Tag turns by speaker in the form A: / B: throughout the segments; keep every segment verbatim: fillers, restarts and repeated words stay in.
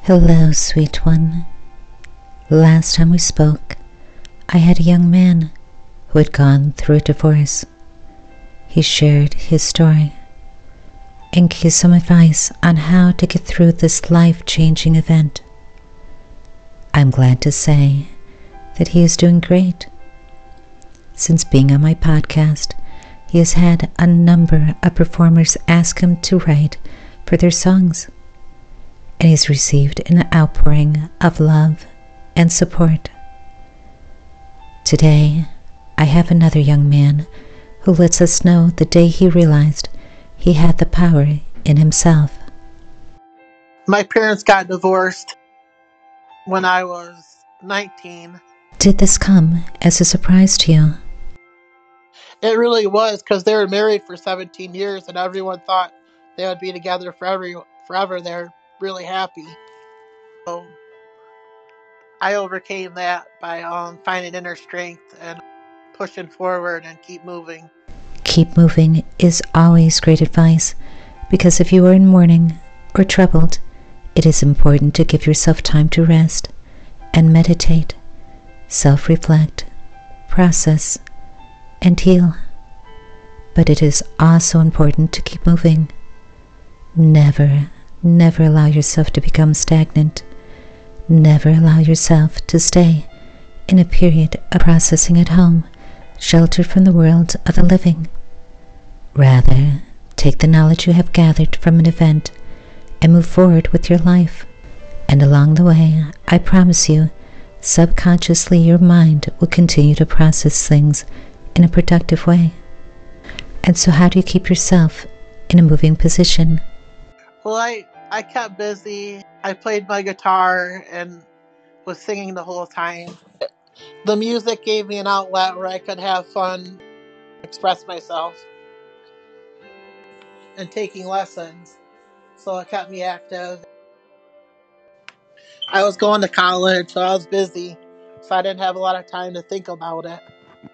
A: Hello, sweet one. Last time we spoke, I had a young man who had gone through a divorce. He shared his story and gave some advice on how to get through this life-changing event. I'm glad to say that he is doing great. Since being on my podcast, he has had a number of performers ask him to write for their songs, and he's received an outpouring of love and support. Today, I have another young man who lets us know the day he realized he had the power in himself.
B: My parents got divorced when I was nineteen.
A: Did this come as a surprise to you?
B: It really was, because they were married for seventeen years and everyone thought they would be together forever. forever. They're really happy. So I overcame that by um, finding inner strength and pushing forward and keep moving.
A: Keep moving is always great advice, because if you are in mourning or troubled, it is important to give yourself time to rest and meditate, self-reflect, process, and heal. But it is also important to keep moving. Never, never allow yourself to become stagnant. Never allow yourself to stay in a period of processing at home, sheltered from the world of the living. Rather, take the knowledge you have gathered from an event and move forward with your life. And along the way, I promise you, subconsciously your mind will continue to process things in a productive way. And so how do you keep yourself in a moving position?
B: Well, I, I kept busy. I played my guitar and was singing the whole time. The music gave me an outlet where I could have fun, express myself, and taking lessons. So it kept me active. I was going to college, so I was busy. So I didn't have a lot of time to think about it.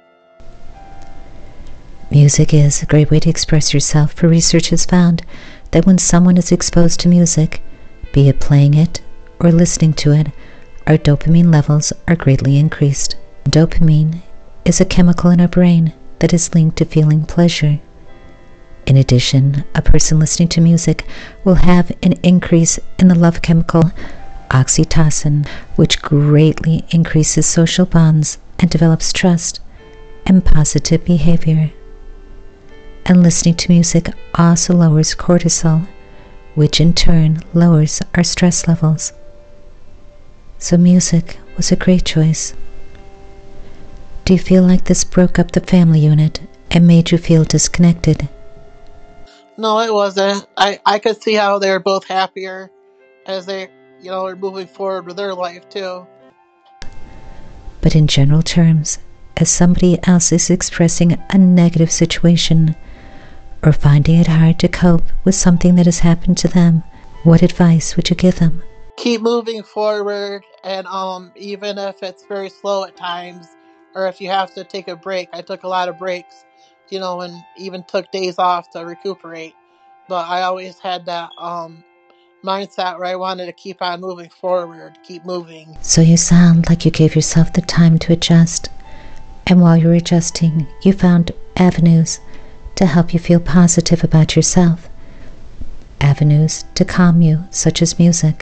A: Music is a great way to express yourself, for research has found that when someone is exposed to music, be it playing it or listening to it, our dopamine levels are greatly increased. Dopamine is a chemical in our brain that is linked to feeling pleasure. In addition, a person listening to music will have an increase in the love chemical oxytocin, which greatly increases social bonds and develops trust and positive behavior. And listening to music also lowers cortisol, which in turn lowers our stress levels. So music was a great choice. Do you feel like this broke up the family unit and made you feel disconnected?
B: No, it wasn't. I, I could see how they were both happier as they, you know, were moving forward with their life too.
A: But in general terms, as somebody else is expressing a negative situation or finding it hard to cope with something that has happened to them, what advice would you give them?
B: Keep moving forward, and um, even if it's very slow at times, or if you have to take a break. I took a lot of breaks, you know, and even took days off to recuperate. But I always had that um, mindset where I wanted to keep on moving forward, keep moving.
A: So you sound like you gave yourself the time to adjust, and while you were adjusting, you found avenues to help you feel positive about yourself, avenues to calm you, such as music.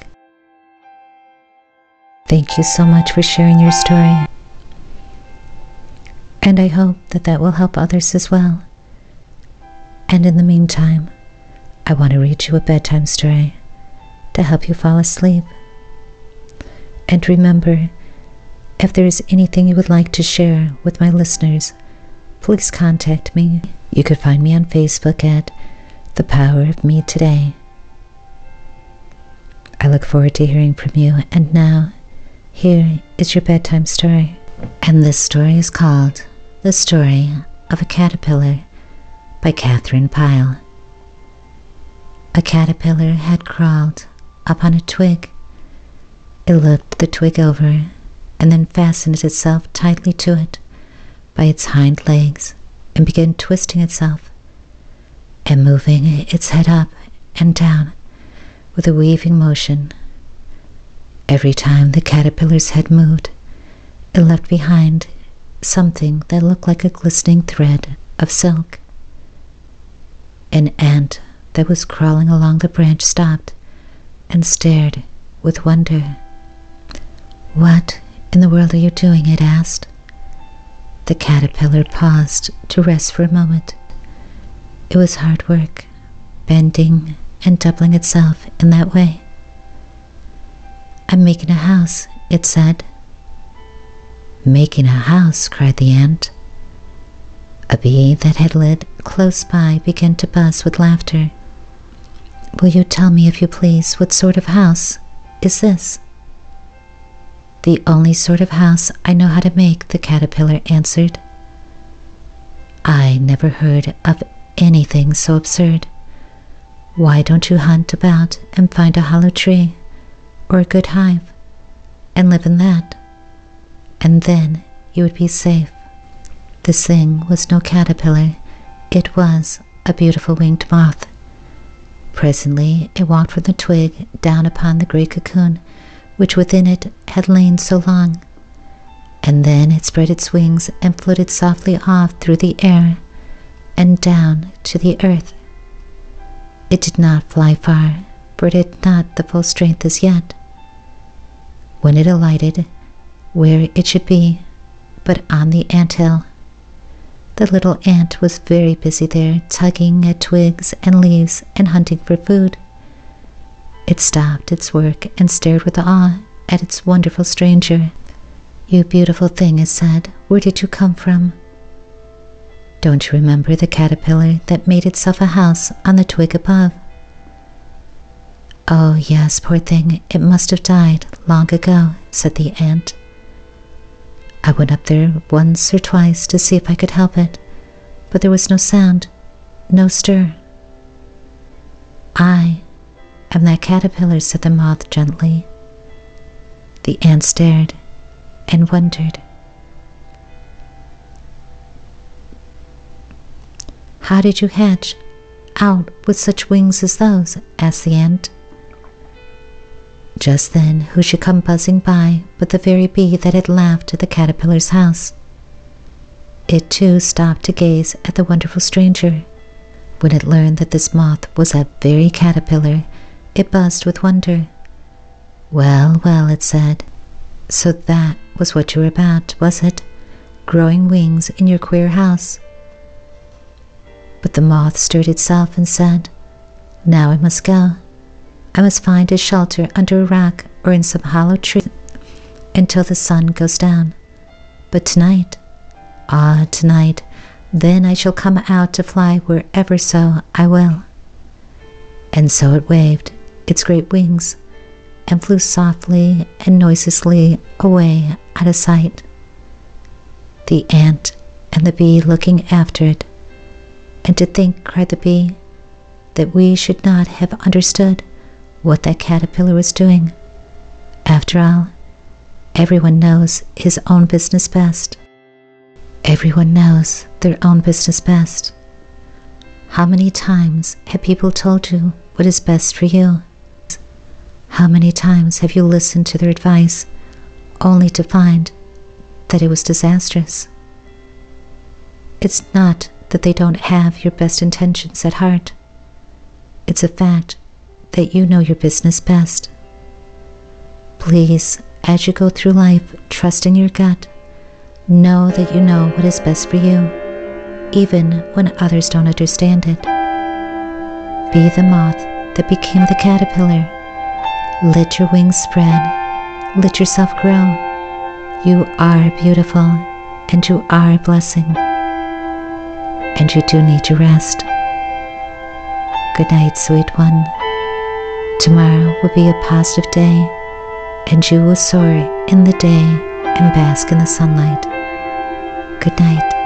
A: Thank you so much for sharing your story, and I hope that that will help others as well. And in the meantime, I want to read you a bedtime story to help you fall asleep. And remember, if there is anything you would like to share with my listeners, please contact me. You could find me on Facebook at The Power of Me Today. I look forward to hearing from you. And now, here is your bedtime story. And this story is called The Story of a Caterpillar by Catherine Pyle. A caterpillar had crawled up on a twig. It looked the twig over and then fastened itself tightly to it by its hind legs and began twisting itself and moving its head up and down with a weaving motion Every time the caterpillar's head moved, it left behind something that looked like a glistening thread of silk. An ant that was crawling along the branch stopped and stared with wonder. "What in the world are you doing?" it asked. The caterpillar paused to rest for a moment. It was hard work, bending and doubling itself in that way. "I'm making a house," it said. "Making a house?" cried the ant. A bee that had lit close by began to buzz with laughter. "Will you tell me, if you please, what sort of house is this?" "The only sort of house I know how to make," the caterpillar answered. "I never heard of anything so absurd. Why don't you hunt about and find a hollow tree or a good hive and live in that? And then you would be safe." This thing was no caterpillar. It was a beautiful winged moth. Presently it walked from the twig down upon the great cocoon which within it had lain so long, and then it spread its wings and floated softly off through the air and down to the earth. It did not fly far, for it had not the full strength as yet. When it alighted where it should be, but on the anthill, the little ant was very busy there, tugging at twigs and leaves and hunting for food. It stopped its work and stared with awe at its wonderful stranger. "You beautiful thing," it said, "where did you come from?" "Don't you remember the caterpillar that made itself a house on the twig above?" "Oh, yes, poor thing, it must have died long ago," said the ant. "I went up there once or twice to see if I could help it, but there was no sound, no stir." "I am that caterpillar," said the moth gently. The ant stared and wondered. "How did you hatch out with such wings as those?" asked the ant. Just then who should come buzzing by but the very bee that had laughed at the caterpillar's house. It too stopped to gaze at the wonderful stranger. When it learned that this moth was a very caterpillar, it buzzed with wonder. "Well, well," it said, "so that was what you were about, was it? Growing wings in your queer house?" But the moth stirred itself and said, "Now I must go. I must find a shelter under a rock or in some hollow tree until the sun goes down. But tonight, ah, tonight, then I shall come out to fly wherever so I will." And so it waved its great wings and flew softly and noiselessly away out of sight. The ant and the bee looking after it. "And to think," cried the bee, "that we should not have understood what that caterpillar was doing. After all, everyone knows his own business best. Everyone knows their own business best. How many times have people told you what is best for you? How many times have you listened to their advice only to find that it was disastrous? It's not that they don't have your best intentions at heart. It's a fact that you know your business best. Please, as you go through life, trust in your gut. Know that you know what is best for you, even when others don't understand it. Be the moth that became the caterpillar. Let your wings spread. Let yourself grow. You are beautiful, and you are a blessing. And you do need to rest. Good night, sweet one. Tomorrow will be a positive day, and you will soar in the day and bask in the sunlight. Good night.